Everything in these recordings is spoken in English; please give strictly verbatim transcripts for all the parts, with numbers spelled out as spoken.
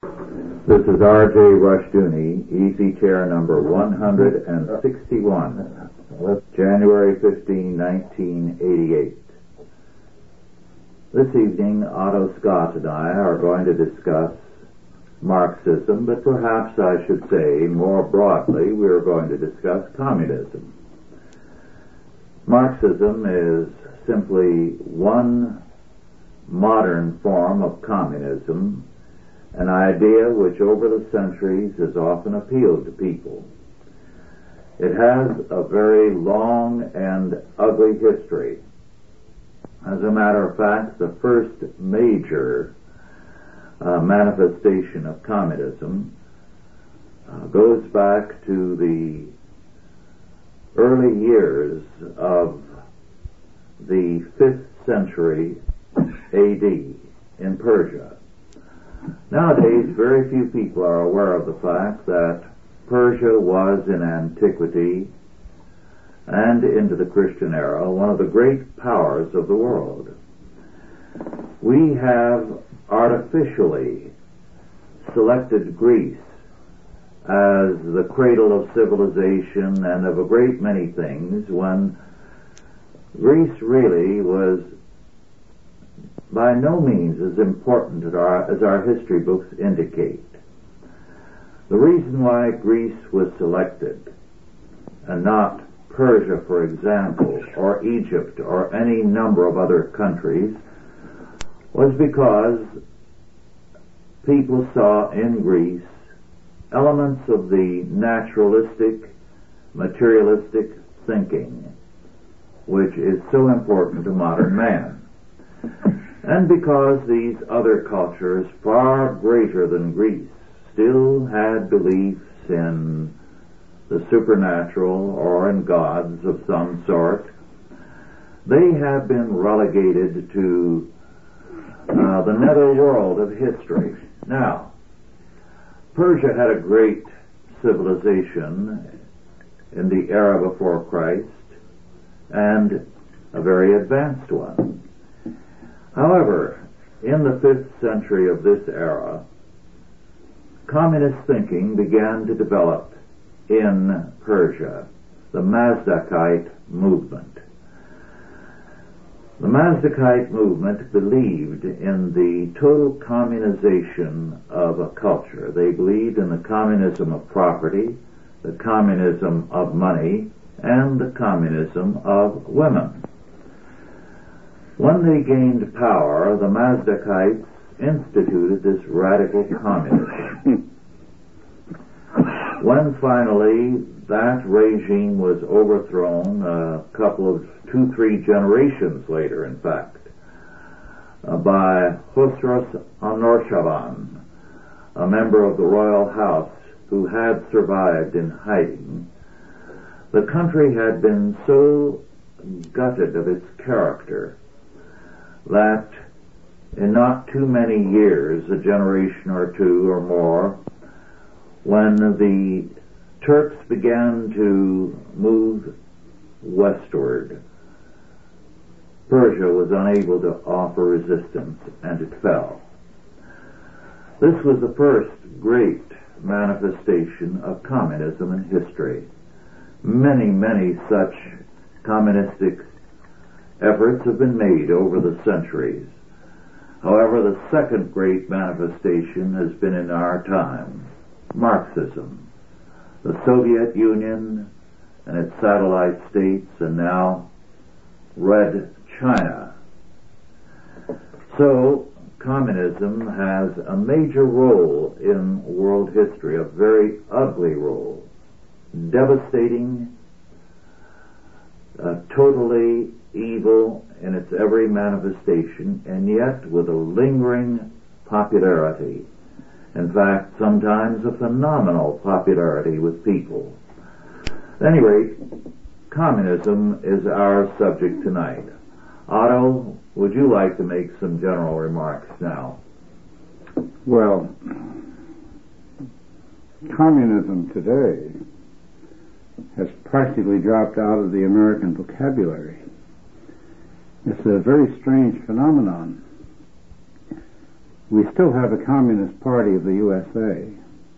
This is R J Rushdoony, Easy Chair number one hundred sixty-one, January fifteenth, nineteen eighty-eight. This evening, Otto Scott and I are going to discuss Marxism, but perhaps I should say more broadly we are going to discuss communism. Marxism is simply one modern form of communism, an idea which over the centuries has often appealed to people. It has a very long and ugly history. As a matter of fact, the first major uh, manifestation of communism uh, goes back to the early years of the fifth century A D in Persia. Nowadays, very few people are aware of the fact that Persia was in antiquity and into the Christian era one of the great powers of the world. We have artificially selected Greece as the cradle of civilization and of a great many things, when Greece really was by no means as important as our, as our history books indicate. The reason why Greece was selected and not Persia, for example, or Egypt, or any number of other countries, was because people saw in Greece elements of the naturalistic, materialistic thinking, which is so important to modern man. And because these other cultures, far greater than Greece, still had beliefs in the supernatural or in gods of some sort, they have been relegated to uh, the nether world of history. Now, Persia had a great civilization in the era before Christ, and a very advanced one. However, in the fifth century of this era, communist thinking began to develop in Persia, the Mazdakite movement. The Mazdakite movement believed in the total communization of a culture. They believed in the communism of property, the communism of money, and the communism of women. When they gained power, the Mazdakites instituted this radical communism. When finally that regime was overthrown, a couple of two, three generations later, in fact, uh, by Khosrow Anushirvan, a member of the royal house who had survived in hiding, the country had been so gutted of its character that in not too many years, a generation or two or more, when the Turks began to move westward, Persia was unable to offer resistance, and it fell. This was the first great manifestation of communism in history. Many, many such communistic efforts have been made over the centuries. However, the second great manifestation has been in our time, Marxism. The Soviet Union and its satellite states, and now Red China. So, communism has a major role in world history, a very ugly role, devastating, uh, totally evil in its every manifestation, and yet with a lingering popularity. In fact, sometimes a phenomenal popularity with people. At any rate, communism is our subject tonight. Otto, would you like to make some general remarks now? Well, communism today has practically dropped out of the American vocabulary. It's a very strange phenomenon. we still have a Communist Party of the U S A,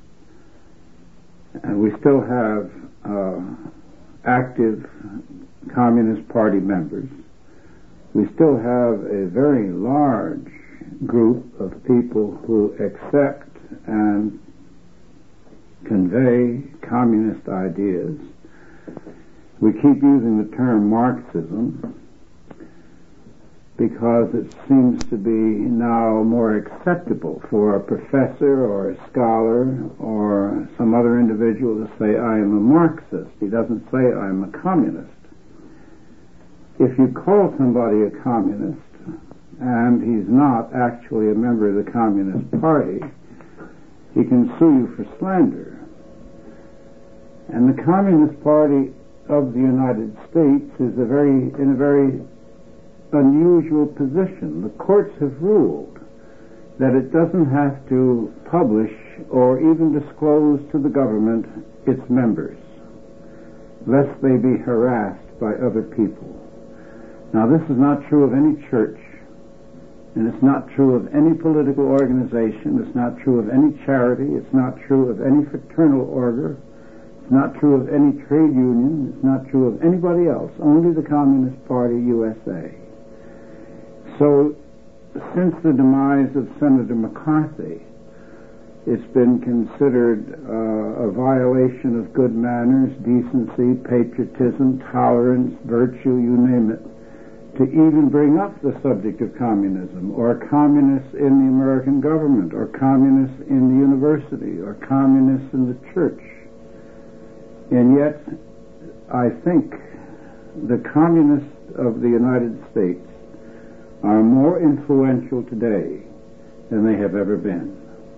and we still have uh, active Communist Party members. We still have a very large group of people who accept and convey communist ideas. We keep using the term Marxism because it seems to be now more acceptable for a professor or a scholar or some other individual to say, I am a Marxist. He doesn't say, I am a communist. If you call somebody a communist and he's not actually a member of the Communist Party, he can sue you for slander. And the Communist Party of the United States is a very, in a very unusual position. The courts have ruled that it doesn't have to publish or even disclose to the government its members, lest they be harassed by other people. Now, this is not true of any church, and it's not true of any political organization, it's not true of any charity, it's not true of any fraternal order, it's not true of any trade union, it's not true of anybody else, only the Communist Party U S A. So, since the demise of Senator McCarthy, it's been considered uh, a violation of good manners, decency, patriotism, tolerance, virtue, you name it, to even bring up the subject of communism, or communists in the American government, or communists in the university, or communists in the church. And yet, I think the communists of the United States are more influential today than they have ever been.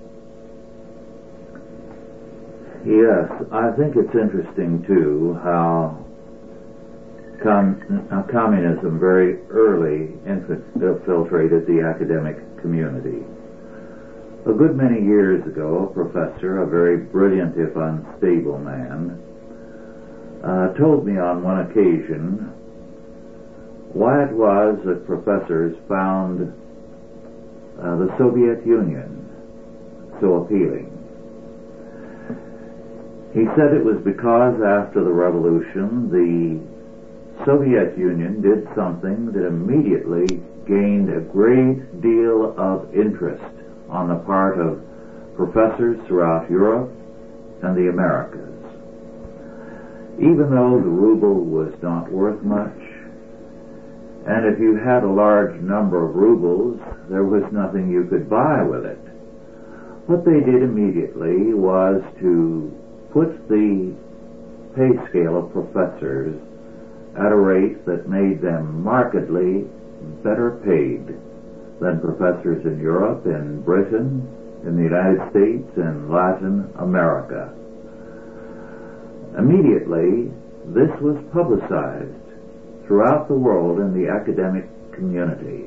Yes, I think it's interesting, too, how Com- uh, communism very early infiltrated the academic community. A good many years ago, a professor, a very brilliant if unstable man, uh, told me on one occasion why it was that professors found uh, the Soviet Union so appealing. He said it was because after the revolution, the Soviet Union did something that immediately gained a great deal of interest on the part of professors throughout Europe and the Americas. Even though the ruble was not worth much, and if you had a large number of rubles, there was nothing you could buy with it. What they did immediately was to put the pay scale of professors at a rate that made them markedly better paid than professors in Europe, in Britain, in the United States, and Latin America. Immediately, this was publicized throughout the world in the academic community.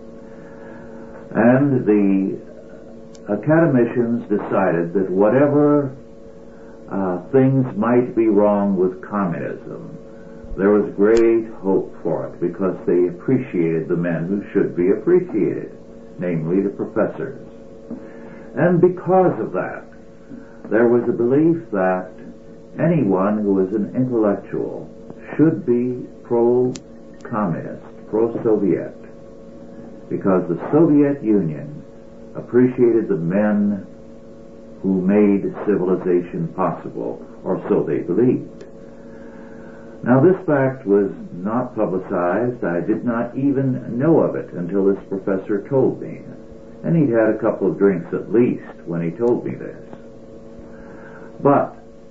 And the academicians decided that whatever uh, things might be wrong with communism, there was great hope for it because they appreciated the men who should be appreciated, namely the professors. And because of that, there was a belief that anyone who was an intellectual should be pro-communist, pro-Soviet, because the Soviet Union appreciated the men who made civilization possible, or so they believed. Now, this fact was not publicized. I did not even know of it until this professor told me. And he'd had a couple of drinks at least when he told me this. But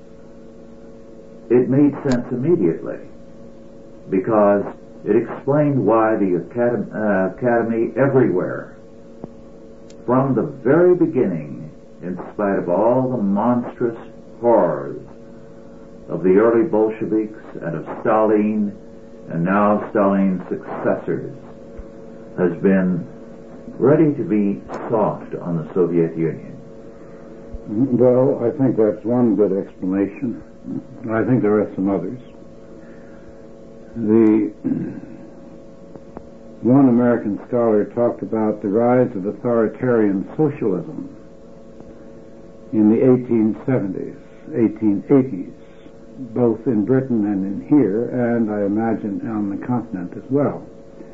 it made sense immediately, because it explained why the academy, uh, academy everywhere, from the very beginning, in spite of all the monstrous horrors of the early Bolsheviks and of Stalin, and now Stalin's successors, has been ready to be soft on the Soviet Union. Well, I think that's one good explanation. I think there are some others. The One American scholar talked about the rise of authoritarian socialism in the eighteen seventies, eighteen eighties, both in Britain and in here, and I imagine on the continent as well.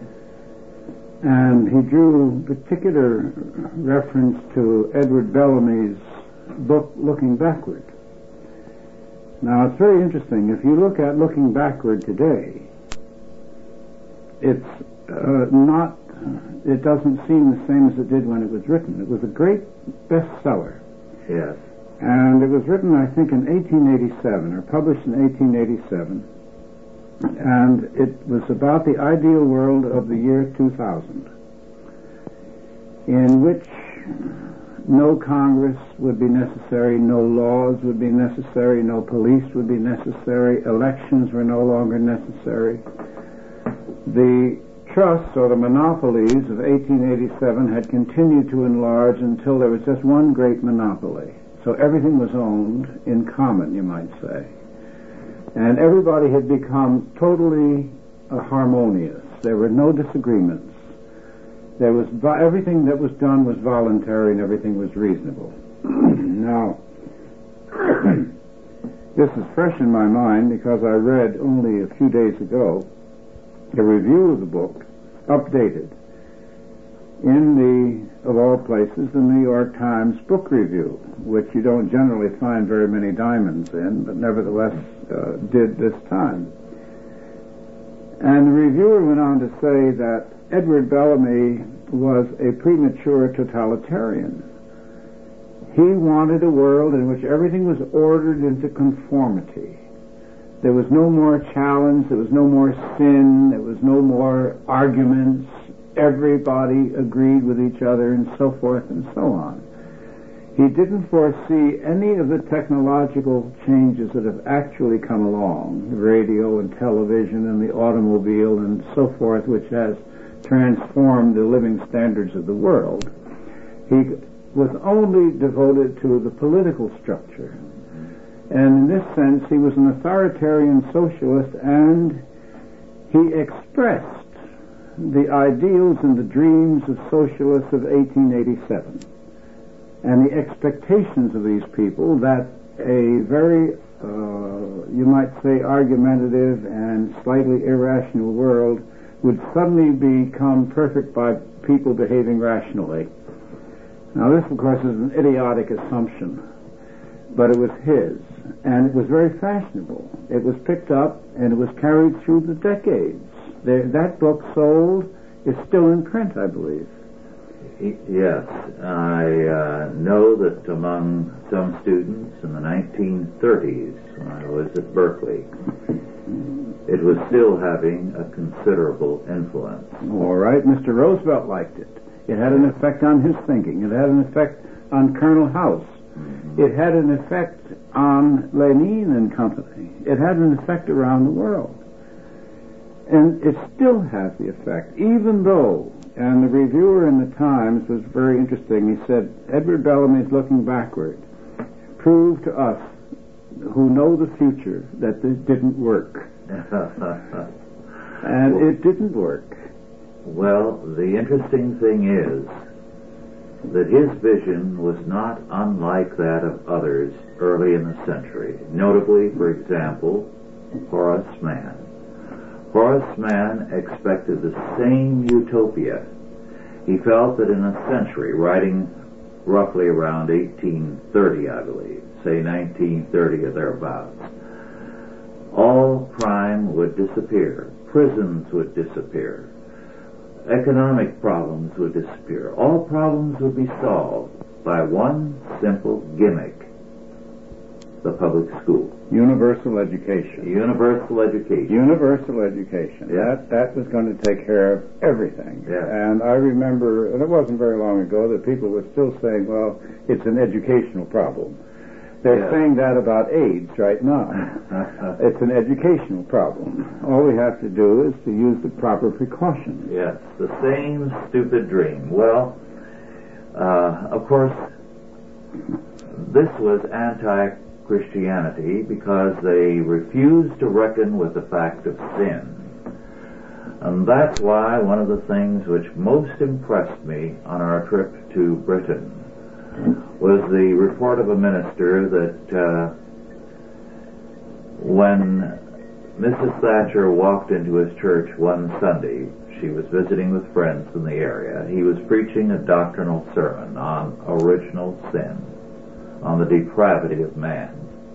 And he drew particular reference to Edward Bellamy's book, Looking Backward. Now, it's very interesting. If you look at Looking Backward today, it's uh, not, it doesn't seem the same as it did when it was written. It was a great bestseller. Yes. And it was written, I think, in eighteen eighty-seven, or published in eighteen eighty-seven. And it was about the ideal world of the year two thousand, in which no Congress would be necessary, no laws would be necessary, no police would be necessary, elections were no longer necessary. The trusts, or the monopolies of eighteen eighty-seven, had continued to enlarge until there was just one great monopoly. So everything was owned in common, you might say. And everybody had become totally uh, harmonious. There were no disagreements. There was everything that was done was voluntary and everything was reasonable. Now, this is fresh in my mind because I read only a few days ago a review of the book, updated, in the, of all places, the New York Times Book Review, which you don't generally find very many diamonds in, but nevertheless uh, did this time. And the reviewer went on to say that Edward Bellamy was a premature totalitarian. He wanted a world in which everything was ordered into conformity. There was no more challenge, there was no more sin, there was no more arguments. Everybody agreed with each other, and so forth and so on. He didn't foresee any of the technological changes that have actually come along, radio and television and the automobile and so forth, which has transformed the living standards of the world. He was only devoted to the political structure. And in this sense, he was an authoritarian socialist, and he expressed the ideals and the dreams of socialists of eighteen eighty-seven, and the expectations of these people that a very, uh, you might say, argumentative and slightly irrational world would suddenly become perfect by people behaving rationally. Now this, of course, is an idiotic assumption, but it was his, and it was very fashionable. It was picked up, and it was carried through the decades. There, that book sold, is still in print, I believe. Yes, I uh, know that among some students in the nineteen thirties, when I was at Berkeley, it was still having a considerable influence. All right, Mister Roosevelt liked it. It had an effect on his thinking. It had an effect on Colonel House. Mm-hmm. It had an effect on Lenin and company. It had an effect around the world. And it still has the effect, even though, and the reviewer in the Times was very interesting, he said, Edward Bellamy's Looking Backward proved to us, who know the future, that this didn't work. And well, it didn't work. Well, the interesting thing is that his vision was not unlike that of others early in the century. Notably, for example, Horace Mann. Horace Mann expected the same utopia. He felt that in a century, writing roughly around eighteen thirty, I believe, say nineteen thirty or thereabouts, all crime would disappear, prisons would disappear, economic problems would disappear, all problems would be solved by one simple gimmick: the public school. Universal education. Universal education. Universal education. Yeah. That that was going to take care of everything. Yeah. And I remember, and it wasn't very long ago, that people were still saying, well, it's an educational problem. They're yeah. saying that about AIDS right now. It's an educational problem. All we have to do is to use the proper precautions. Yes, the same stupid dream. Well, uh, of course, this was anti Christianity because they refused to reckon with the fact of sin. And that's why one of the things which most impressed me on our trip to Britain was the report of a minister that uh, when Missus Thatcher walked into his church one Sunday, she was visiting with friends in the area, he was preaching a doctrinal sermon on original sin, on the depravity of man.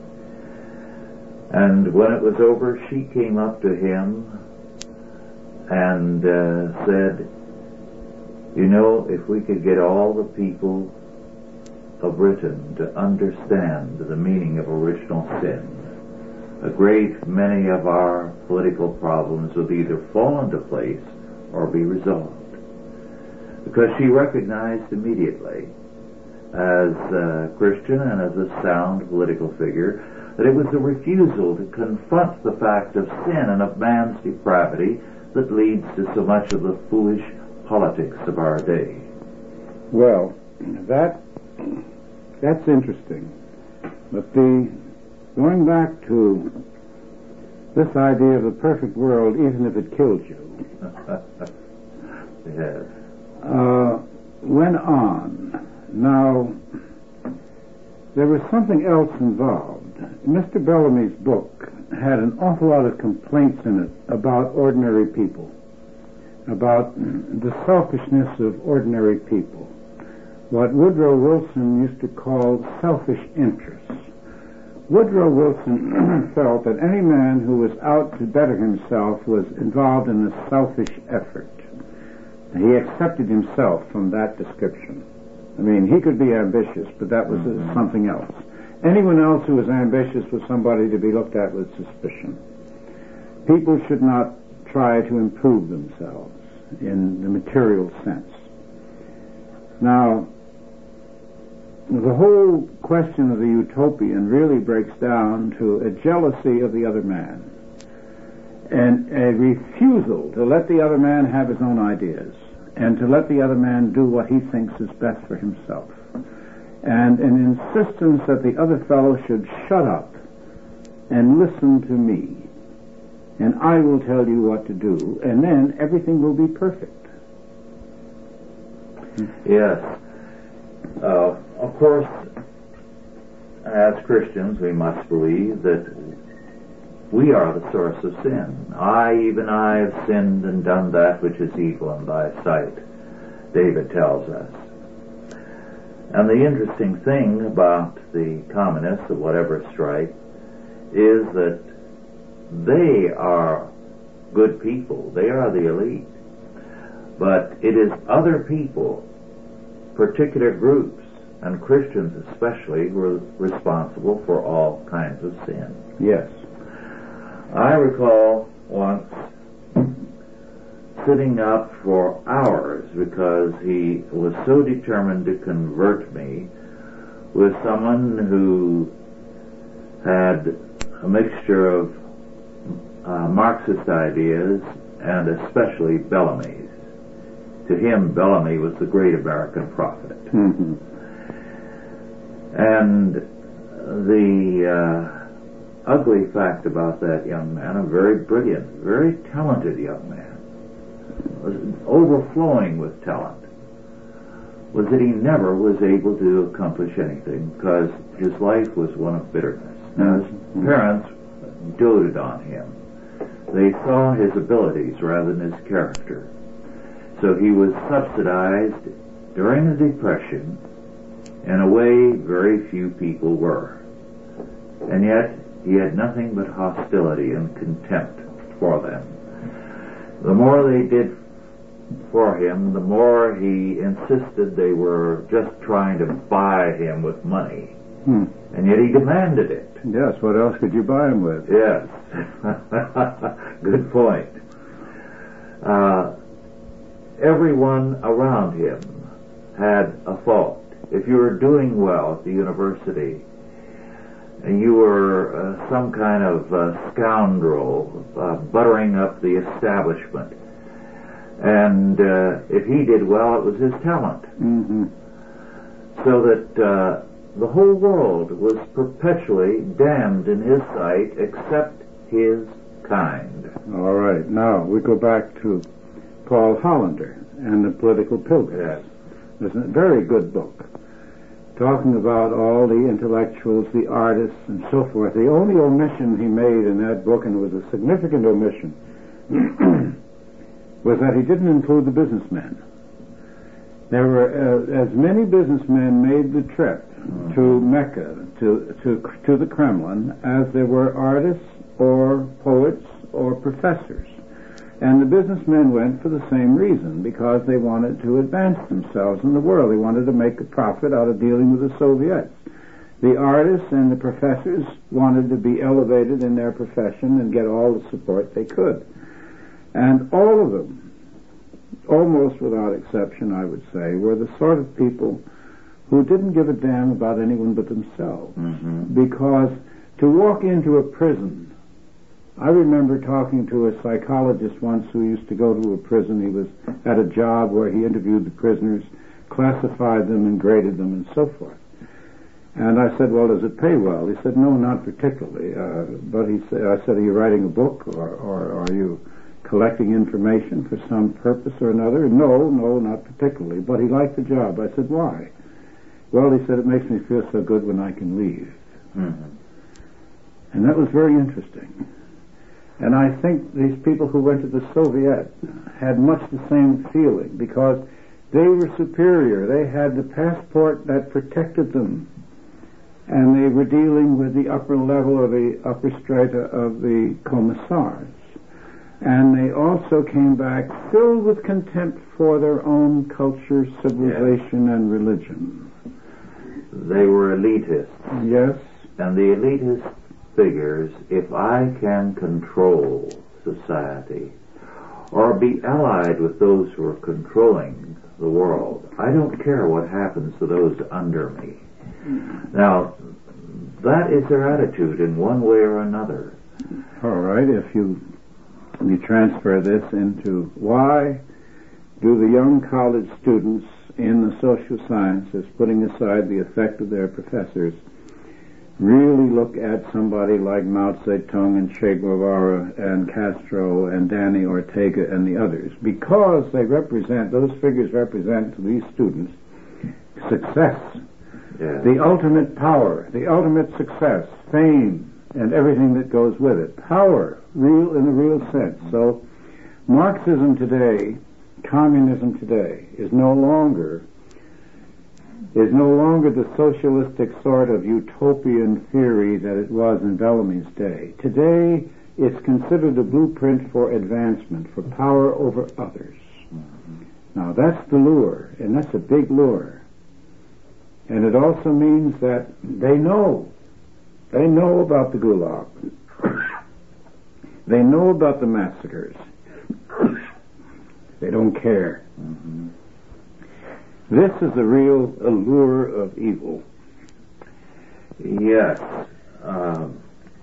And when it was over, she came up to him and uh, said, you know, if we could get all the people of Britain to understand the meaning of original sin, a great many of our political problems would either fall into place or be resolved. Because she recognized immediately, as a Christian and as a sound political figure, that it was the refusal to confront the fact of sin and of man's depravity that leads to so much of the foolish politics of our day. Well, that that's interesting. But the going back to this idea of the perfect world, even if it killed you, yes, uh, went on. Now, there was something else involved. Mister Bellamy's book had an awful lot of complaints in it about ordinary people, about the selfishness of ordinary people, what Woodrow Wilson used to call selfish interests. Woodrow Wilson felt that any man who was out to better himself was involved in a selfish effort. He accepted himself from that description. I mean, he could be ambitious, but that was uh, something else. Anyone else who was ambitious was somebody to be looked at with suspicion. People should not try to improve themselves in the material sense. Now, the whole question of the utopian really breaks down to a jealousy of the other man and a refusal to let the other man have his own ideas and to let the other man do what he thinks is best for himself, and an insistence that the other fellow should shut up and listen to me, and I will tell you what to do, and then everything will be perfect. Yes. Uh, of course, as Christians, we must believe that we are the source of sin. I, even I, have sinned and done that which is evil in thy sight, David tells us. And the interesting thing about the communists of whatever stripe is that they are good people. They are the elite. But it is other people, particular groups, and Christians especially, who are responsible for all kinds of sin. Yes. I recall once sitting up for hours because he was so determined to convert me with someone who had a mixture of uh, Marxist ideas and especially Bellamy's. To him, Bellamy was the great American prophet. Mm-hmm. And the uh, ugly fact about that young man, a very brilliant, very talented young man, was overflowing with talent, was that he never was able to accomplish anything because his life was one of bitterness. Now, his parents doted on him. They saw his abilities rather than his character. So he was subsidized during the Depression in a way very few people were. And yet, he had nothing but hostility and contempt for them. The more they did for him, the more he insisted they were just trying to buy him with money. Hmm. And yet he demanded it. Yes, what else could you buy him with? Yes. Good point. Uh, everyone around him had a fault. If you were doing well at the university, and you were uh, some kind of uh, scoundrel uh, buttering up the establishment, and uh, if he did well, it was his talent. Mm-hmm. So that uh, the whole world was perpetually damned in his sight except his kind. All right. Now, we go back to Paul Hollander and the Political Pilgrims. Yes. It's a very good book, talking about all the intellectuals, the artists, and so forth. The only omission he made in that book, and it was a significant omission, was that he didn't include the businessmen. There were uh, as many businessmen made the trip mm-hmm. to Mecca, to, to, to the Kremlin, as there were artists or poets or professors. And the businessmen went for the same reason, because they wanted to advance themselves in the world. They wanted to make a profit out of dealing with the Soviets. The artists and the professors wanted to be elevated in their profession and get all the support they could. And all of them, almost without exception, I would say, were the sort of people who didn't give a damn about anyone but themselves. Mm-hmm. Because to walk into a prison, I remember talking to a psychologist once who used to go to a prison. He was at a job where he interviewed the prisoners, classified them and graded them and so forth. And I said, well, does it pay well? He said, no, not particularly. Uh, but he said, I said, are you writing a book, or, or are you collecting information for some purpose or another? No, no, not particularly. But he liked the job. I said, why? Well, he said, it makes me feel so good when I can leave. Mm-hmm. And that was very interesting. And I think these people who went to the Soviet had much the same feeling, because they were superior. They had the passport that protected them. And they were dealing with the upper level or the upper strata of the commissars. And they also came back filled with contempt for their own culture, civilization, yes. and religion. They were elitists. Yes. And the elitist figures, if I can control society or be allied with those who are controlling the world, I don't care what happens to those under me. Now, that is their attitude in one way or another. All right, if you you transfer this into why do the young college students in the social sciences, putting aside the effect of their professors, really look at somebody like Mao Zedong and Che Guevara and Castro and Danny Ortega and the others? Because they represent, those figures represent to these students success, yeah. the ultimate power, the ultimate success, fame, and everything that goes with it. Power, real in the real sense. So Marxism today, communism today, is no longer is no longer the socialistic sort of utopian theory that it was in Bellamy's day. Today, it's considered a blueprint for advancement, for power over others. Mm-hmm. Now, that's the lure, and that's a big lure. And it also means that they know. They know about the Gulag. They know about the massacres. They don't care. Mm-hmm. This is the real allure of evil. Yes. Um,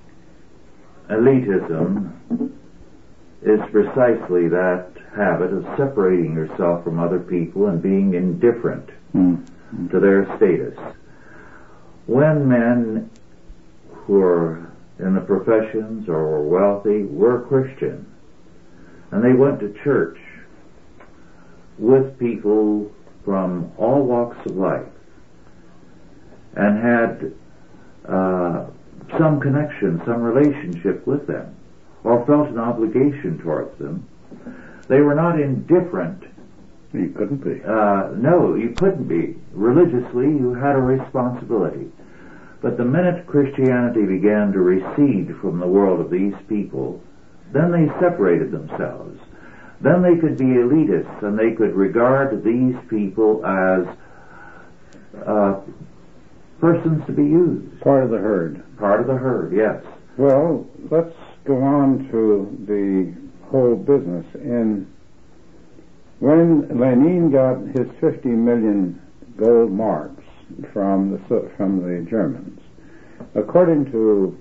elitism is precisely that habit of separating yourself from other people and being indifferent mm-hmm. to their status. When men who are in the professions or were wealthy were Christian, and they went to church with people from all walks of life, and had uh, some connection, some relationship with them, or felt an obligation towards them, they were not indifferent. You couldn't be. Uh, no, you couldn't be. Religiously, you had a responsibility. But the minute Christianity began to recede from the world of these people, then they separated themselves. Then they could be elitists, and they could regard these people as uh, persons to be used. Part of the herd. Part of the herd, yes. Well, let's go on to the whole business. And when Lenin got his fifty million gold marks from the from the Germans, according to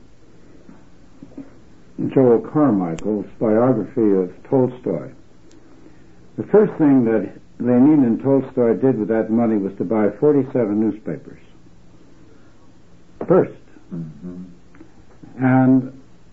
Joel Carmichael's biography of Tolstoy, the first thing that Lenin and Tolstoy did with that money was to buy forty-seven newspapers. First. Mm-hmm. And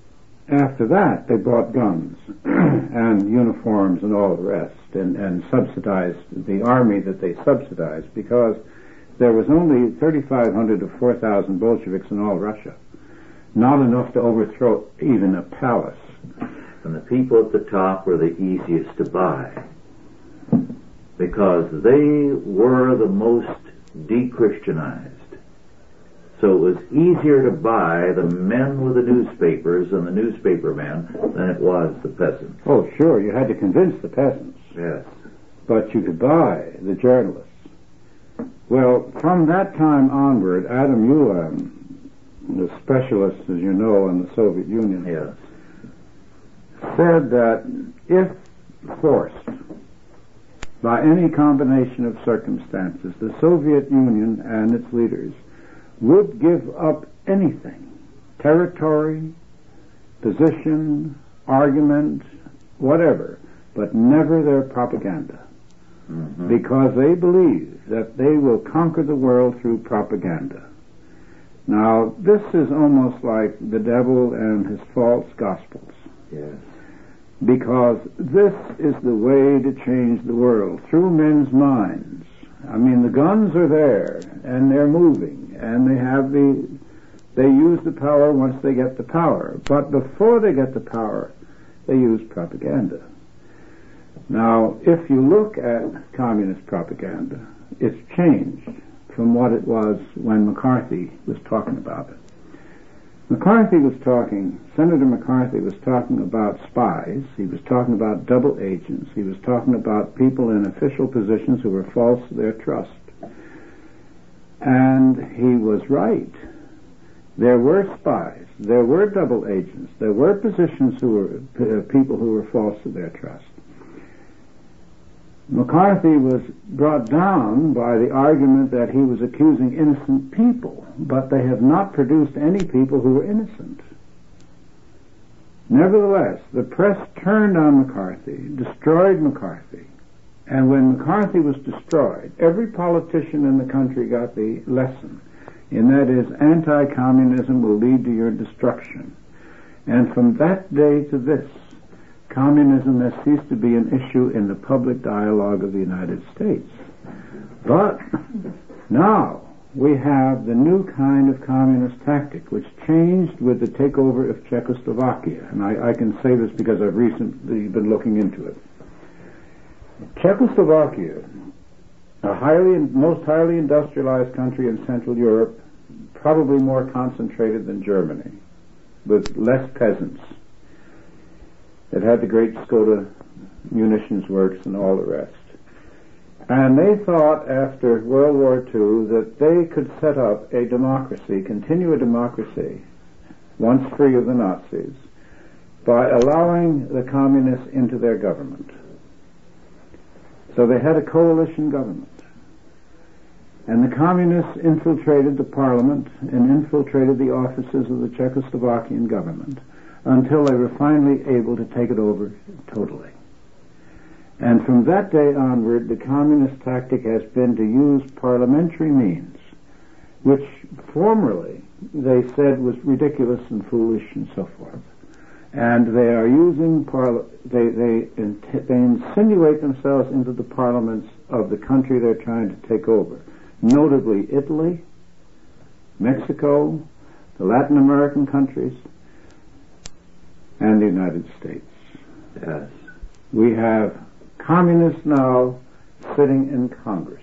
after that, they bought guns and uniforms and all the rest, and, and subsidized the army that they subsidized, because there was only thirty-five hundred to four thousand Bolsheviks in all Russia, not enough to overthrow even a palace. And the people at the top were the easiest to buy, because they were the most de-Christianized. So it was easier to buy the men with the newspapers and the newspaper men than it was the peasants. Oh, sure, you had to convince the peasants. Yes. But you could buy the journalists. Well, from that time onward, Adam Ulam, the specialist, as you know, in the Soviet Union, yes, said that if forced by any combination of circumstances, the Soviet Union and its leaders would give up anything, territory, position, argument, whatever, but never their propaganda. Mm-hmm. Because they believe that they will conquer the world through propaganda. Now, this is almost like the devil and his false gospels. Yes. Because this is the way to change the world, through men's minds. I mean, the guns are there, and they're moving, and they have the, they use the power once they get the power. But before they get the power, they use propaganda. Now, if you look at communist propaganda, it's changed from what it was when McCarthy was talking about it. McCarthy was talking, Senator McCarthy was talking about spies, he was talking about double agents, he was talking about people in official positions who were false to their trust. And he was right. There were spies, there were double agents, there were positions who were, uh, people who were false to their trust. McCarthy was brought down by the argument that he was accusing innocent people, but they have not produced any people who were innocent. Nevertheless, the press turned on McCarthy, destroyed McCarthy, and when McCarthy was destroyed, every politician in the country got the lesson, and that is, anti-communism will lead to your destruction. And from that day to this, communism has ceased to be an issue in the public dialogue of the United States. But now we have the new kind of communist tactic, which changed with the takeover of Czechoslovakia. And I, I can say this because I've recently been looking into it. Czechoslovakia, a highly, most highly industrialized country in Central Europe, probably more concentrated than Germany, with less peasants. It had the great Skoda munitions works and all the rest. And they thought after World War Two that they could set up a democracy, continue a democracy, once free of the Nazis, by allowing the communists into their government. So they had a coalition government. And the communists infiltrated the parliament and infiltrated the offices of the Czechoslovakian government, until they were finally able to take it over totally. And from that day onward, the communist tactic has been to use parliamentary means, which formerly they said was ridiculous and foolish and so forth. And they are using, parla- they, they, they insinuate themselves into the parliaments of the country they're trying to take over, notably Italy, Mexico, the Latin American countries, and the United States. Yes. We have communists now sitting in Congress.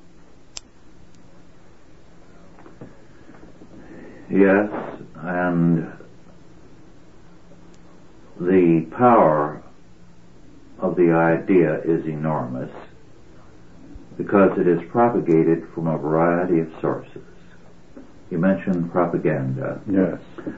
Yes, and the power of the idea is enormous because it is propagated from a variety of sources. You mentioned propaganda. Yes.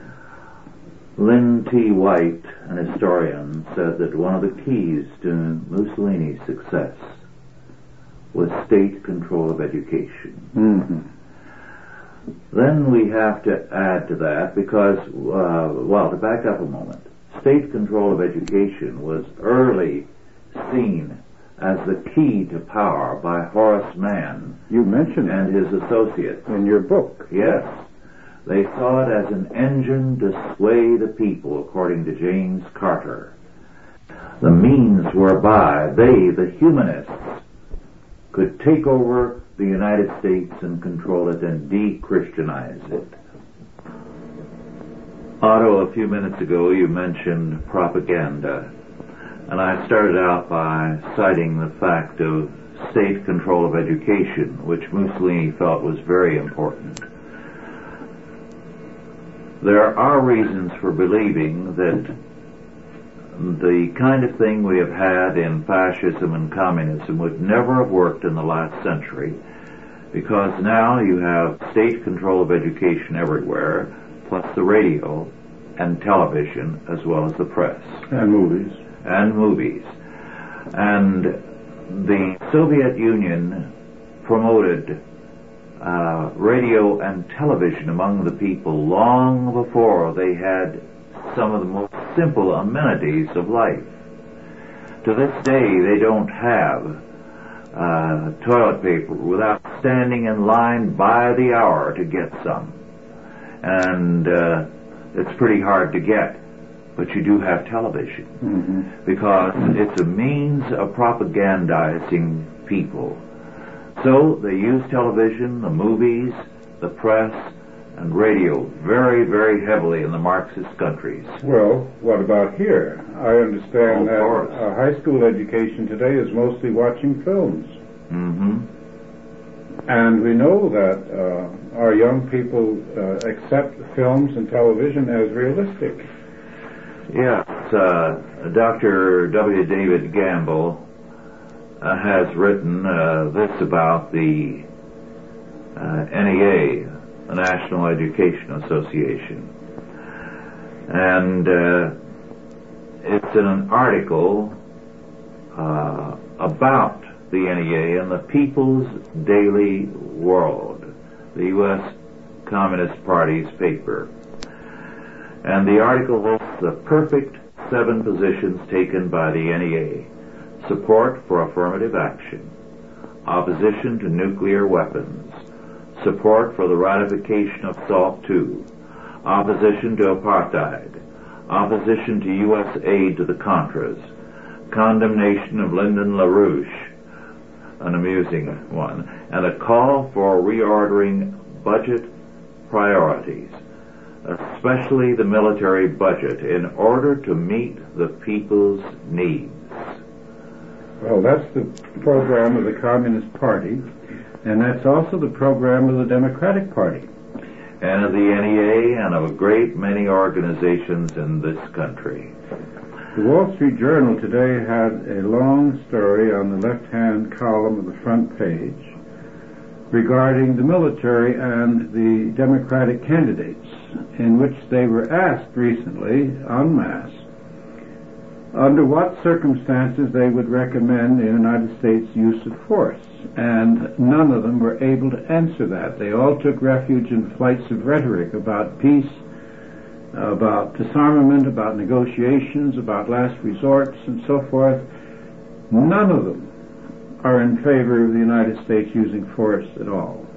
Lynn T. White, an historian, said that one of the keys to Mussolini's success was state control of education. Mm-hmm. Then we have to add to that because, uh, well, to back up a moment, state control of education was early seen as the key to power by Horace Mann. You mentioned and his associates in your book. Yes. They saw it as an engine to sway the people, according to James Carter. The means whereby they, the humanists, could take over the United States and control it and de-Christianize it. Otto, a few minutes ago you mentioned propaganda, and I started out by citing the fact of state control of education, which Mussolini felt was very important. There are reasons for believing that the kind of thing we have had in fascism and communism would never have worked in the last century, because now you have state control of education everywhere, plus the radio and television, as well as the press. And movies. And movies. And the Soviet Union promoted uh, radio and television among the people long before they had some of the most simple amenities of life. To this day, they don't have uh, toilet paper without standing in line by the hour to get some. And uh, it's pretty hard to get, but you do have television, mm-hmm. because it's a means of propagandizing people. So they use television, the movies, the press, and radio very, very heavily in the Marxist countries. Well, what about here? I understand that uh, high school education today is mostly watching films. Mm-hmm. And we know that uh, our young people uh, accept films and television as realistic. Yes, uh, Doctor W. David Gamble uh, has written uh, this about the uh, N E A, the National Education Association. And uh, it's an article uh, about the N E A and the People's Daily World, the U S Communist Party's paper. And the article lists the perfect seven positions taken by the N E A. Support for affirmative action, opposition to nuclear weapons, support for the ratification of SALT two, opposition to apartheid, opposition to U S aid to the Contras, condemnation of Lyndon LaRouche, an amusing one, and a call for reordering budget priorities, especially the military budget, in order to meet the people's needs. Well, that's the program of the Communist Party, and that's also the program of the Democratic Party. And of the N E A and of a great many organizations in this country. The Wall Street Journal today had a long story on the left-hand column of the front page regarding the military and the Democratic candidates, in which they were asked recently, en masse, under what circumstances they would recommend the United States use of force. And none of them were able to answer that. They all took refuge in flights of rhetoric about peace, about disarmament, about negotiations, about last resorts, and so forth. None of them are in favor of the United States using force at all.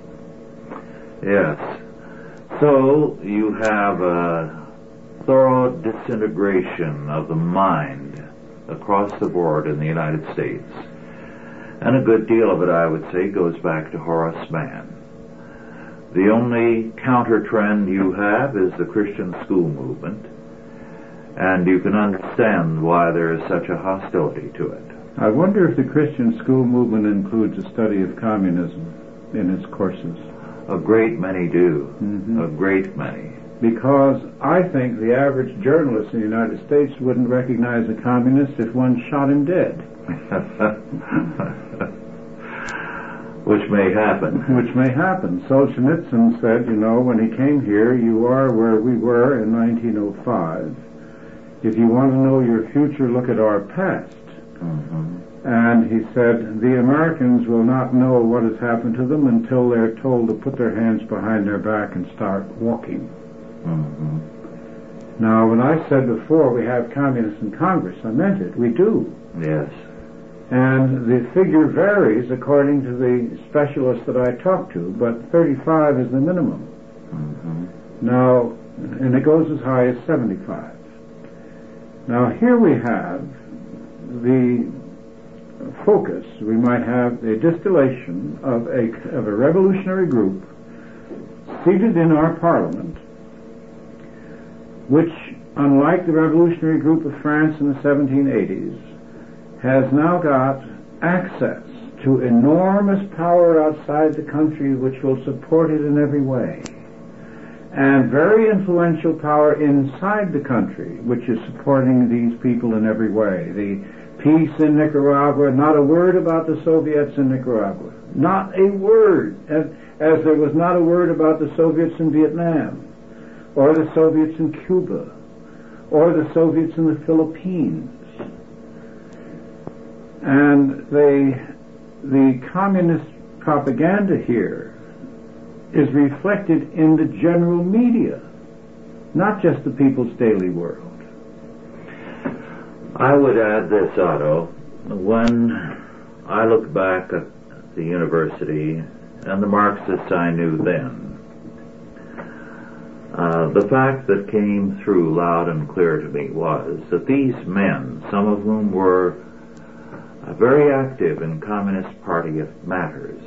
Yes. So you have a thorough disintegration of the mind across the board in the United States. And a good deal of it, I would say, goes back to Horace Mann. The only counter trend you have is the Christian school movement, and you can understand why there is such a hostility to it. I wonder if the Christian school movement includes a study of communism in its courses. A great many do. Mm-hmm. A great many. Because I think the average journalist in the United States wouldn't recognize a communist if one shot him dead. Which may happen. Which may happen. Solzhenitsyn said, you know, when he came here, you are where we were in nineteen oh five. If you want to know your future, look at our past. Mm-hmm. And he said, the Americans will not know what has happened to them until they're told to put their hands behind their back and start walking. Mm-hmm. Now, when I said before we have communists in Congress, I meant it. We do. Yes. And the figure varies according to the specialist that I talk to, but thirty-five is the minimum. Mm-hmm. Now, and it goes as high as seventy-five. Now, here we have the focus. We might have a distillation of a, of a revolutionary group seated in our parliament, which, unlike the revolutionary group of France in the seventeen eighties, has now got access to enormous power outside the country which will support it in every way, and very influential power inside the country which is supporting these people in every way. The peace in Nicaragua, not a word about the Soviets in Nicaragua. Not a word, as, as there was not a word about the Soviets in Vietnam, or the Soviets in Cuba, or the Soviets in the Philippines. And they, the communist propaganda here is reflected in the general media, not just the People's Daily World. I would add this, Otto. When I look back at the university and the Marxists I knew then, uh, the fact that came through loud and clear to me was that these men, some of whom were uh, very active in Communist Party matters,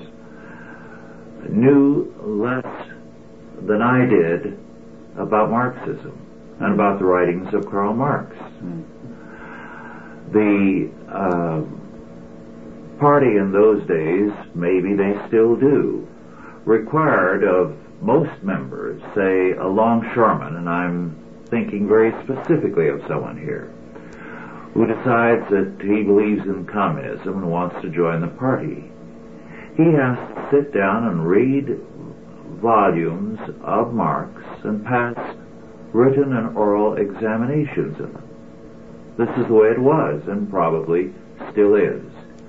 knew less than I did about Marxism and about the writings of Karl Marx. Mm. The uh, party in those days, maybe they still do, required of most members, say a longshoreman, and I'm thinking very specifically of someone here, who decides that he believes in communism and wants to join the party. He has to sit down and read volumes of Marx and pass written and oral examinations in them. This is the way it was, and probably still is.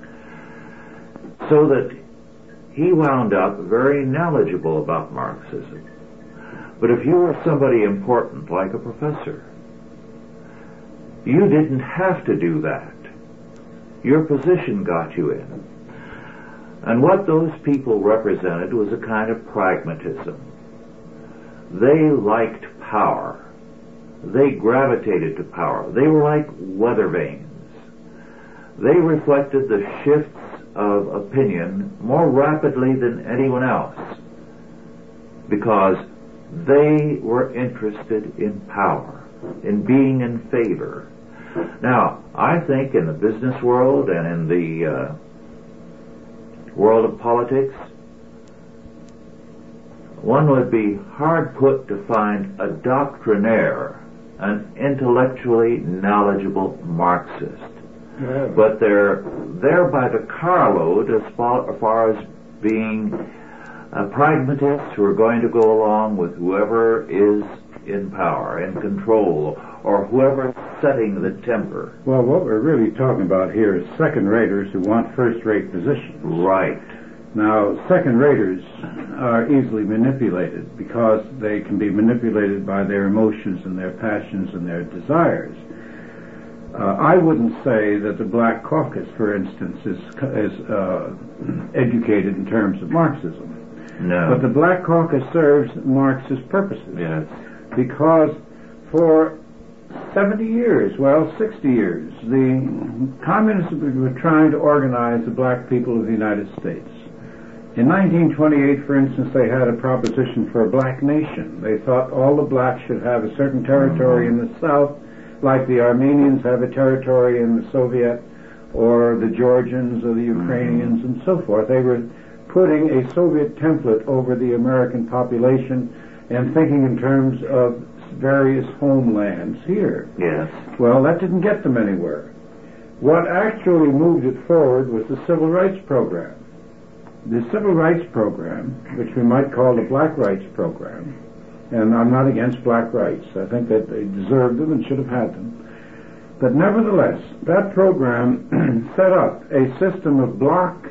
So that he wound up very knowledgeable about Marxism. But if you were somebody important, like a professor, you didn't have to do that. Your position got you in. And what those people represented was a kind of pragmatism. They liked power. They gravitated to power. They were like weather vanes. They reflected the shifts of opinion more rapidly than anyone else because they were interested in power, in being in favor. Now, I think in the business world and in the uh, world of politics, one would be hard put to find a doctrinaire, an intellectually knowledgeable Marxist. Yeah. But they're there by the carload as far, as far as being uh, pragmatists who are going to go along with whoever is in power, in control, or whoever is setting the temper. Well, what we're really talking about here is second-raters who want first-rate positions. Right. Now, second-raters are easily manipulated because they can be manipulated by their emotions and their passions and their desires. Uh, I wouldn't say that the Black Caucus, for instance, is, is uh, educated in terms of Marxism. No. But the Black Caucus serves Marxist purposes. Yes. Because for seventy years, well, sixty years, the communists were trying to organize the black people of the United States. In nineteen twenty-eight, for instance, they had a proposition for a black nation. They thought all the blacks should have a certain territory in the South, like the Armenians have a territory in the Soviet, or the Georgians or the Ukrainians and so forth. They were putting a Soviet template over the American population and thinking in terms of various homelands here. Yes. Well, that didn't get them anywhere. What actually moved it forward was the Civil Rights Program. The Civil Rights Program, which we might call the Black Rights Program, and I'm not against black rights. I think that they deserved them and should have had them. But nevertheless, that program set up a system of block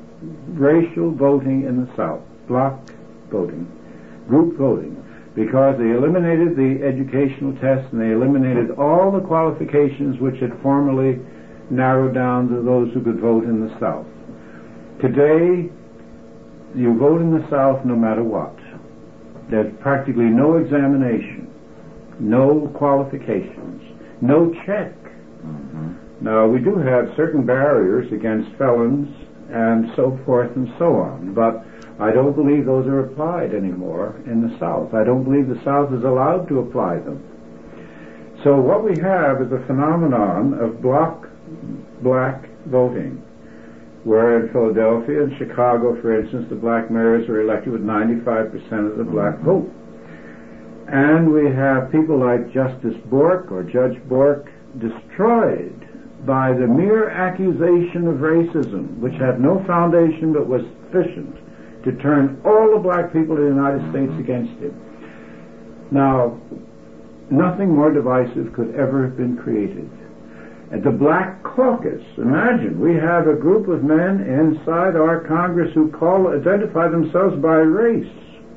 racial voting in the South. Block voting. Group voting. Because they eliminated the educational test and they eliminated all the qualifications which had formerly narrowed down to those who could vote in the South. Today, you vote in the South no matter what. There's practically no examination, no qualifications, no check. Mm-hmm. Now, we do have certain barriers against felons and so forth and so on, but I don't believe those are applied anymore in the South. I don't believe the South is allowed to apply them. So what we have is a phenomenon of block black voting, where in Philadelphia and Chicago, for instance, the black mayors are elected with ninety-five percent of the black vote. And we have people like Justice Bork or Judge Bork destroyed by the mere accusation of racism, which had no foundation but was sufficient to turn all the black people in the United States against him. Now, nothing more divisive could ever have been created. At the Black Caucus, imagine, we have a group of men inside our Congress who call, identify themselves by race,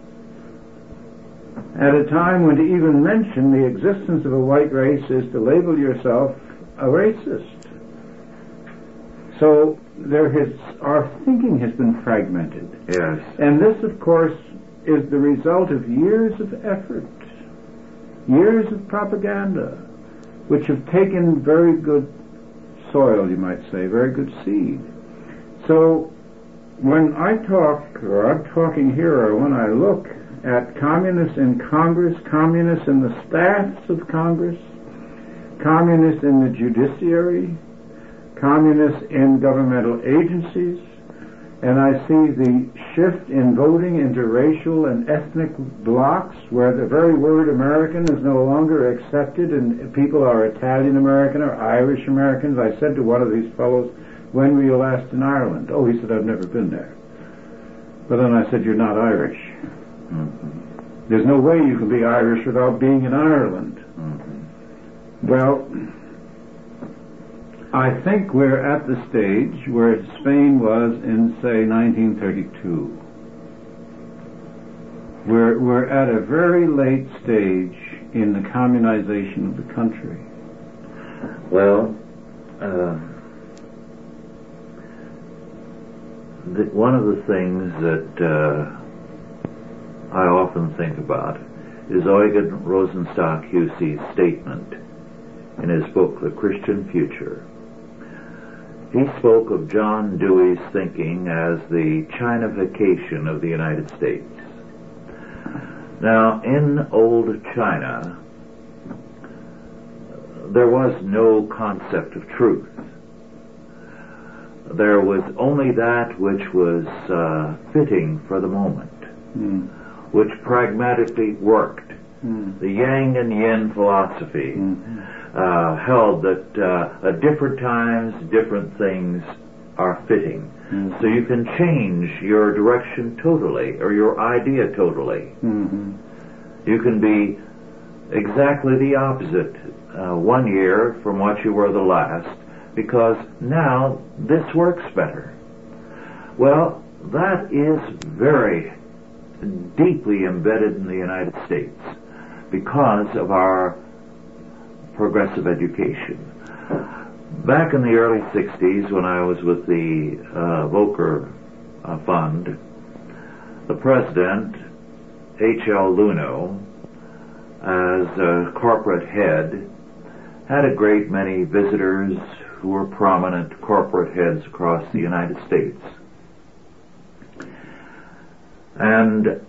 at a time when to even mention the existence of a white race is to label yourself a racist. So there has, our thinking has been fragmented. Yes. And this, of course, is the result of years of effort, years of propaganda, which have taken very good soil, you might say, very good seed. So when I talk, or I'm talking here, or when I look at communists in Congress, communists in the staffs of Congress, communists in the judiciary, communists in governmental agencies, and I see the shift in voting into racial and ethnic blocks where the very word American is no longer accepted and people are Italian American or Irish Americans. I said to one of these fellows, when were you last in Ireland? Oh, he said, I've never been there. But then I said, you're not Irish. Mm-hmm. There's no way you can be Irish without being in Ireland. Mm-hmm. Well, I think we're at the stage where Spain was in, say, nineteen thirty-two. We're, we're at a very late stage in the communization of the country. Well, uh, the, one of the things that uh, I often think about is Eugen Rosenstock Huessey's statement in his book, The Christian Future. He spoke of John Dewey's thinking as the Chinification of the United States. Now, in old China, there was no concept of truth. There was only that which was uh, fitting for the moment, mm. which pragmatically worked. Mm. The Yang and Yin philosophy mm-hmm. Uh, held that uh, at different times, different things are fitting. Mm-hmm. So you can change your direction totally, or your idea totally. Mm-hmm. You can be exactly the opposite uh, one year from what you were the last, because now this works better. Well, that is very deeply embedded in the United States because of our progressive education. Back in the early sixties, when I was with the uh, Volcker uh, Fund, the president, H L Luno, as a corporate head, had a great many visitors who were prominent corporate heads across the United States. And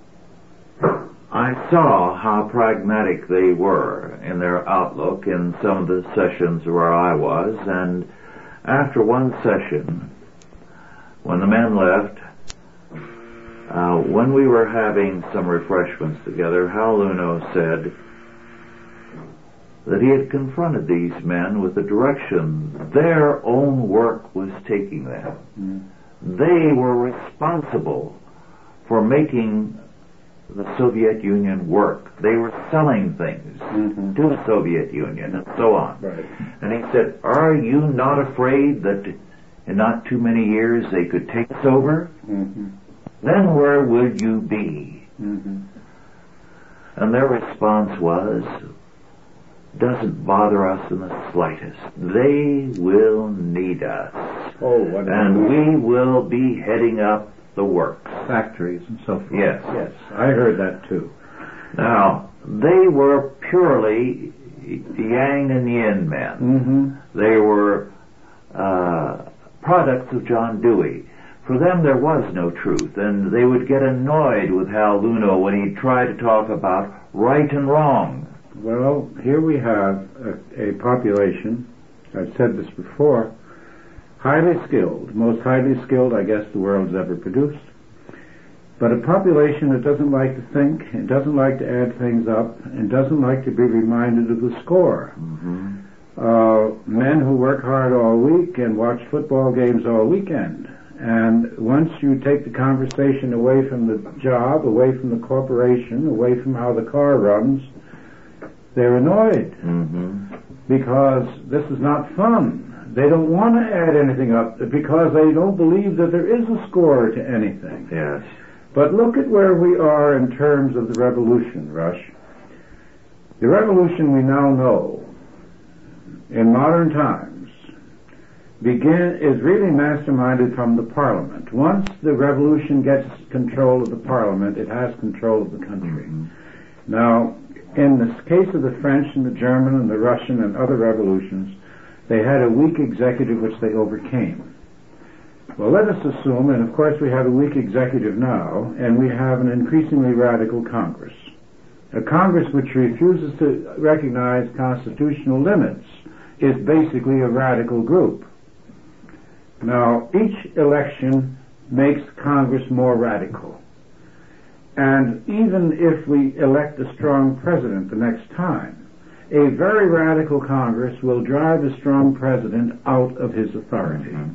I saw how pragmatic they were in their outlook in some of the sessions where I was, and after one session, when the men left, uh, when we were having some refreshments together, Hal Luno said that he had confronted these men with the direction their own work was taking them. Mm. They were responsible for making the Soviet Union work. They were selling things mm-hmm. to the Soviet Union and so on. Right. And he said, are you not afraid that in not too many years they could take us over? Mm-hmm. Then where would you be? Mm-hmm. And their response was, doesn't bother us in the slightest. They will need us. Oh, what and we will be heading up the works. Factories and so forth. Yes. Yes, I heard that too. Now, they were purely yang and yin men. Mm-hmm. They were uh, products of John Dewey. For them, there was no truth, and they would get annoyed with Hal Luno when he tried to talk about right and wrong. Well, here we have a, a population, I've said this before, highly skilled, most highly skilled, I guess, the world's ever produced, but a population that doesn't like to think, and doesn't like to add things up, and doesn't like to be reminded of the score. Mm-hmm. Uh, men who work hard all week and watch football games all weekend. And once you take the conversation away from the job, away from the corporation, away from how the car runs, they're annoyed. Mm-hmm. Because this is not fun. They don't want to add anything up because they don't believe that there is a score to anything. Yes. But look at where we are in terms of the revolution, Rush. The revolution we now know in modern times begin is really masterminded from the Parliament. Once the revolution gets control of the Parliament, it has control of the country. Mm-hmm. Now, in the case of the French and the German and the Russian and other revolutions, they had a weak executive which they overcame. Well, let us assume, and of course we have a weak executive now, and we have an increasingly radical Congress. A Congress which refuses to recognize constitutional limits is basically a radical group. Now, each election makes Congress more radical. And even if we elect a strong president the next time, a very radical Congress will drive a strong president out of his authority. Mm-hmm.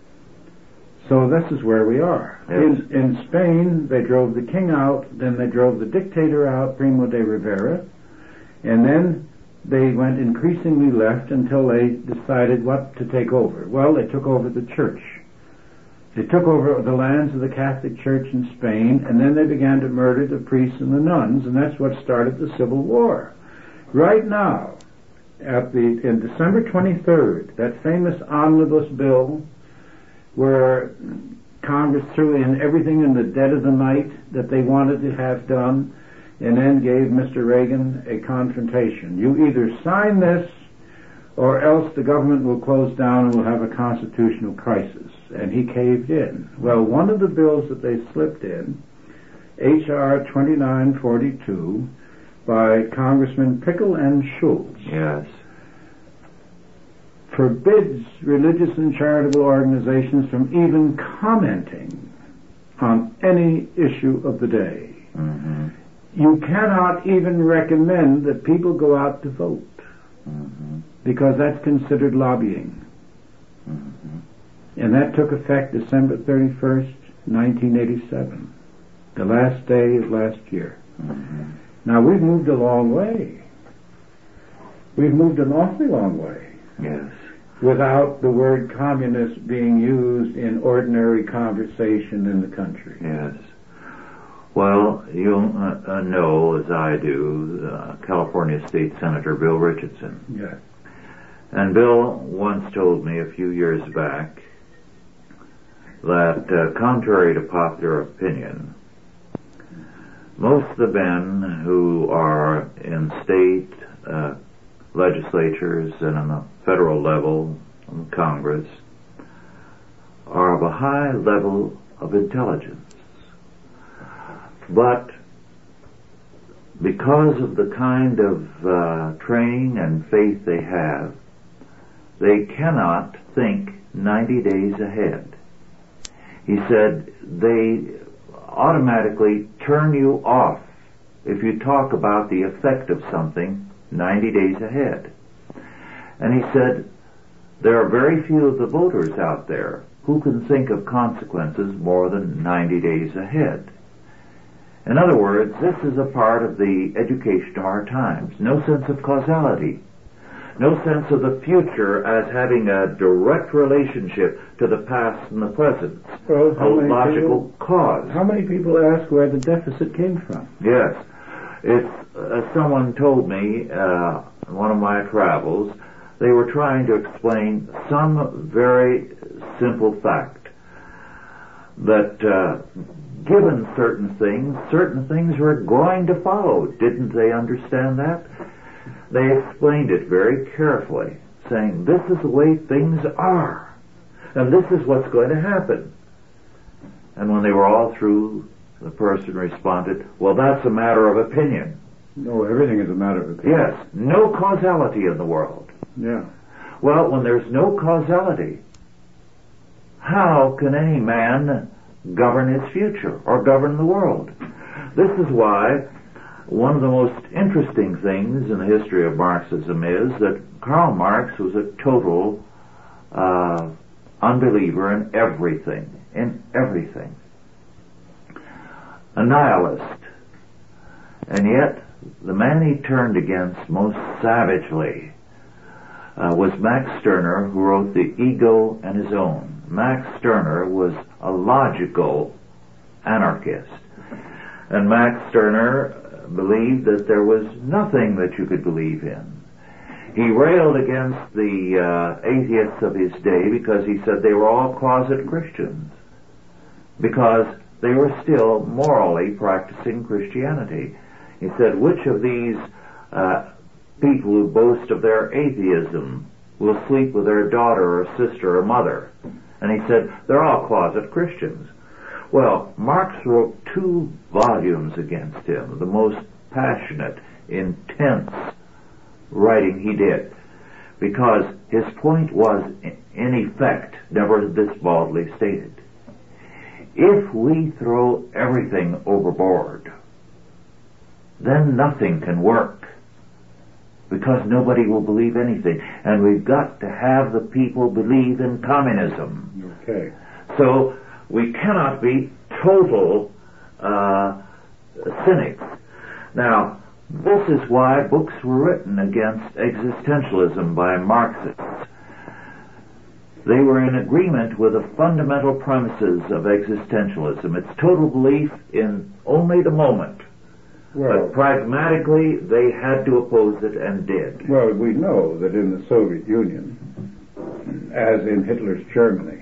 So this is where we are. Yes. In, in Spain, they drove the king out, then they drove the dictator out, Primo de Rivera, and then they went increasingly left until they decided what to take over. Well, they took over the church. They took over the lands of the Catholic Church in Spain, and then they began to murder the priests and the nuns, and that's what started the Civil War. Right now, at the in December twenty-third, that famous omnibus bill where Congress threw in everything in the dead of the night that they wanted to have done, and then gave Mister Reagan a confrontation. You either sign this, or else the government will close down and we'll have a constitutional crisis. And he caved in. Well, one of the bills that they slipped in, H R twenty-nine forty-two, by Congressman Pickle and Schultz, yes, forbids religious and charitable organizations from even commenting on any issue of the day. Mm-hmm. You cannot even recommend that people go out to vote, mm-hmm. because that's considered lobbying. Mm-hmm. And that took effect December thirty-first, nineteen eighty-seven, the last day of last year. Mm-hmm. Now, we've moved a long way. We've moved an awfully long way. Yes. Without the word communist being used in ordinary conversation in the country. Yes. Well, you uh, uh, know, as I do, uh, California State Senator Bill Richardson. Yes. And Bill once told me a few years back that, uh, contrary to popular opinion, most of the men who are in state uh, legislatures and on the federal level, in Congress, are of a high level of intelligence. But because of the kind of uh, training and faith they have, they cannot think ninety days ahead. He said they automatically turn you off if you talk about the effect of something ninety days ahead. And he said there are very few of the voters out there who can think of consequences more than ninety days ahead. In other words, this is a part of the education of our times. No sense of causality. No sense of the future as having a direct relationship to the past and the present. Well, a logical people, cause. How many people ask where the deficit came from? Yes. It's, uh, someone told me, uh, on one of my travels, they were trying to explain some very simple fact. that uh, given certain things, certain things were going to follow. Didn't they understand that? They explained it very carefully, saying, this is the way things are, and this is what's going to happen. And when they were all through, the person responded, well, that's a matter of opinion. No, everything is a matter of opinion. Yes, no causality in the world. Yeah. Well, when there's no causality, how can any man govern his future or govern the world? This is why one of the most interesting things in the history of Marxism is that Karl Marx was a total uh, unbeliever in everything, in everything. A nihilist. And yet, the man he turned against most savagely uh, was Max Stirner, who wrote The Ego and His Own. Max Stirner was a logical anarchist. And Max Stirner believed that there was nothing that you could believe in. He railed against the uh, atheists of his day because he said they were all closet Christians, because they were still morally practicing Christianity. He said, which of these uh, people who boast of their atheism will sleep with their daughter or sister or mother? And he said, they're all closet Christians. Well, Marx wrote two volumes against him, the most passionate, intense writing he did, because his point was, in effect, never this baldly stated, if we throw everything overboard, then nothing can work, because nobody will believe anything, and we've got to have the people believe in communism. Okay. So we cannot be total uh, cynics. Now, this is why books were written against existentialism by Marxists. They were in agreement with the fundamental premises of existentialism. It's total belief in only the moment. Well, but pragmatically, they had to oppose it and did. Well, we know that in the Soviet Union, as in Hitler's Germany,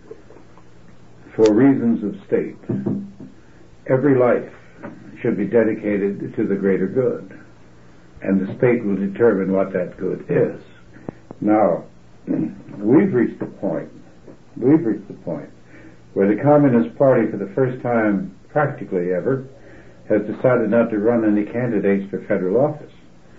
for reasons of state, every life should be dedicated to the greater good, and the state will determine what that good is. Now, we've reached the point, we've reached the point where the Communist Party, for the first time practically ever, has decided not to run any candidates for federal office.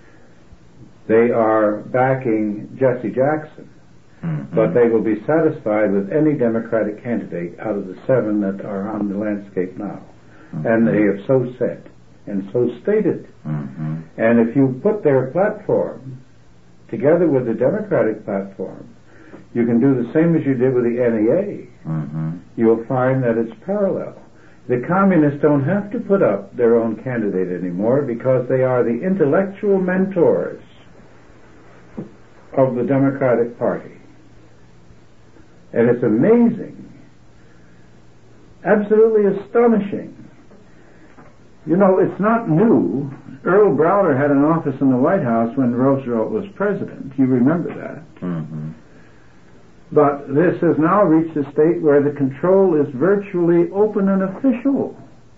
They are backing Jesse Jackson, mm-hmm. but they will be satisfied with any Democratic candidate out of the seven that are on the landscape now. Mm-hmm. And they have so said and so stated. Mm-hmm. And if you put their platform together with the Democratic platform, you can do the same as you did with the N E A. Mm-hmm. You'll find that it's parallel. The communists don't have to put up their own candidate anymore because they are the intellectual mentors of the Democratic Party. And it's amazing, absolutely astonishing. You know, it's not new. Earl Browder had an office in the White House when Roosevelt was president. You remember that. Mm-hmm. But this has now reached a state where the control is virtually open and official.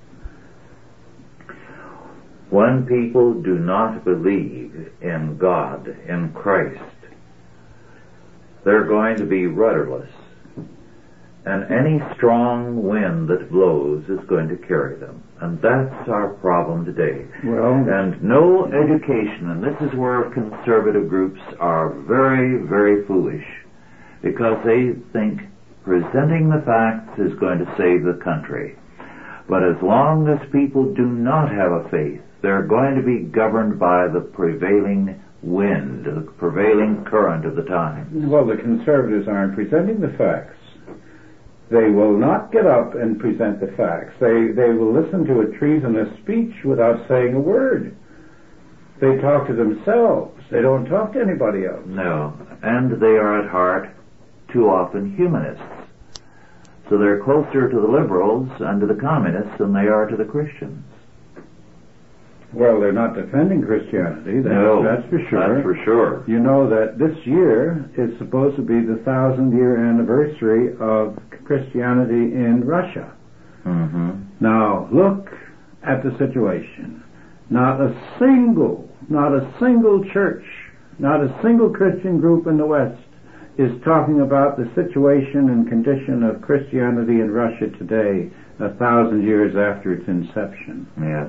When people do not believe in God, in Christ, they're going to be rudderless. And any strong wind that blows is going to carry them. And that's our problem today. Well, and no education, and this is where conservative groups are very, very foolish, because they think presenting the facts is going to save the country. But as long as people do not have a faith, they're going to be governed by the prevailing wind, the prevailing current of the times. Well, the conservatives aren't presenting the facts. They will not get up and present the facts. They, they will listen to a treasonous speech without saying a word. They talk to themselves. They don't talk to anybody else. No, and they are at heart too often humanists. So they're closer to the liberals and to the communists than they are to the Christians. Well, they're not defending Christianity, that's, no, that's for sure. That's for sure. You know that this year is supposed to be the thousand-year anniversary of Christianity in Russia. Mm-hmm. Now, look at the situation. Not a single, not a single church, not a single Christian group in the West is talking about the situation and condition of Christianity in Russia today, a thousand years after its inception. Yes.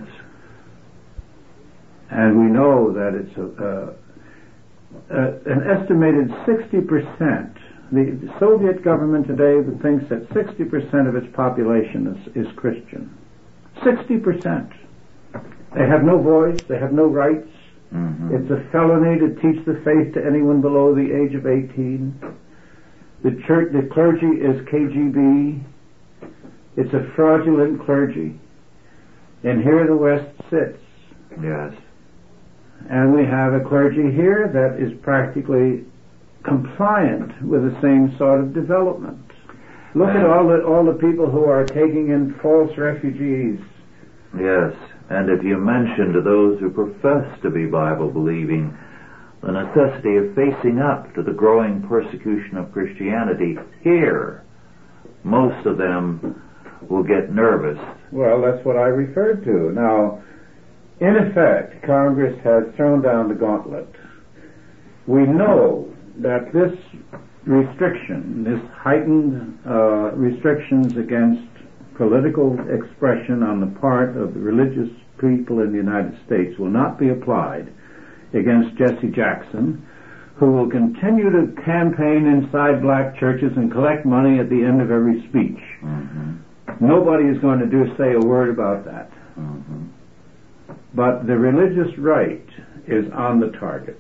And we know that it's a, uh, uh, an estimated sixty percent. The, the Soviet government today thinks that sixty percent of its population is, is Christian. sixty percent. They have no voice, they have no rights. Mm-hmm. It's a felony to teach the faith to anyone below the age of eighteen. The church, the clergy is K G B. It's a fraudulent clergy. And here the West sits. Yes. And we have a clergy here that is practically compliant with the same sort of development. Look and at all the all the people who are taking in false refugees. Yes. And if you mention to those who profess to be Bible-believing the necessity of facing up to the growing persecution of Christianity here, most of them will get nervous. Well, that's what I referred to. Now, in effect, Congress has thrown down the gauntlet. We know that this restriction, this heightened uh, restrictions against political expression on the part of the religious people in the United States will not be applied against Jesse Jackson, who will continue to campaign inside black churches and collect money at the end of every speech. Mm-hmm. Nobody is going to do say a word about that. Mm-hmm. But the religious right is on the target.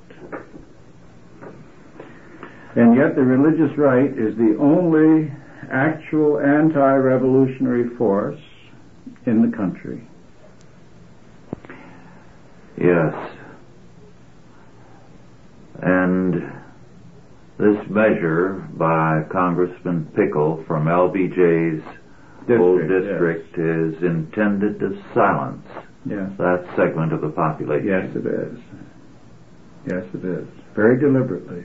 And yet the religious right is the only actual anti-revolutionary force in the country. Yes. And this measure by Congressman Pickle from L B J's District, old district yes. is intended to silence Yes. that segment of the population. Yes, it is. Yes, it is. Very deliberately.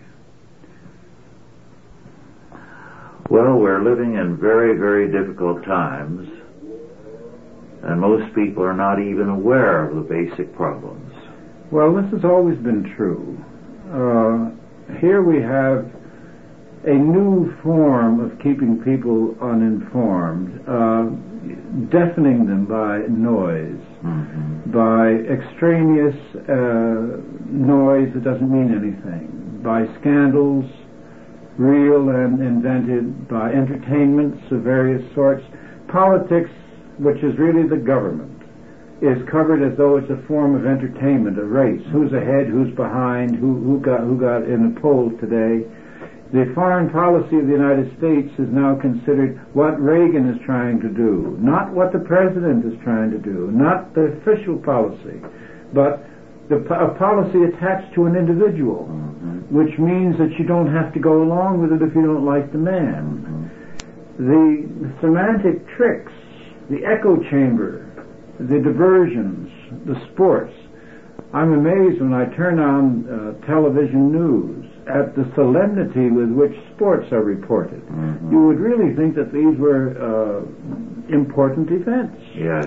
Well, we're living in very, very difficult times, and most people are not even aware of the basic problems. Well, this has always been true. Uh, here we have a new form of keeping people uninformed, uh, deafening them by noise, mm-hmm. by extraneous uh, noise that doesn't mean anything, by scandals, real and invented, by entertainments of various sorts. Politics, which is really the government, is covered as though it's a form of entertainment, a race. Who's ahead, who's behind, who, who got who got in the polls today. The foreign policy of the United States is now considered what Reagan is trying to do, not what the president is trying to do, not the official policy, but the, a policy attached to an individual, mm-hmm. which means that you don't have to go along with it if you don't like the man. Mm-hmm. The semantic tricks, the echo chamber, the diversions, the sports. I'm amazed when I turn on uh, television news at the solemnity with which sports are reported. Mm-hmm. You would really think that these were uh, important events. Yes.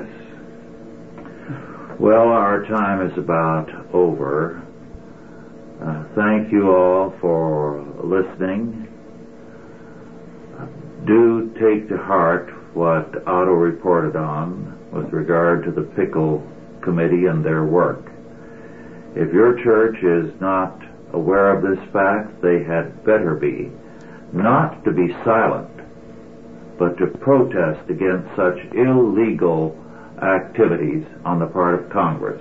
Well, our time is about over. Uh, thank you all for listening. Uh, do take to heart what Otto reported on with regard to the Pickle Committee and their work. If your church is not aware of this fact, they had better be, not to be silent, but to protest against such illegal activities on the part of Congress.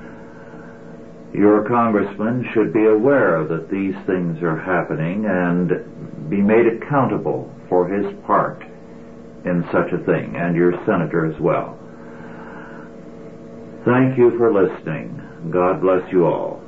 Your congressman should be aware that these things are happening and be made accountable for his part in such a thing, and your senator as well. Thank you for listening. God bless you all.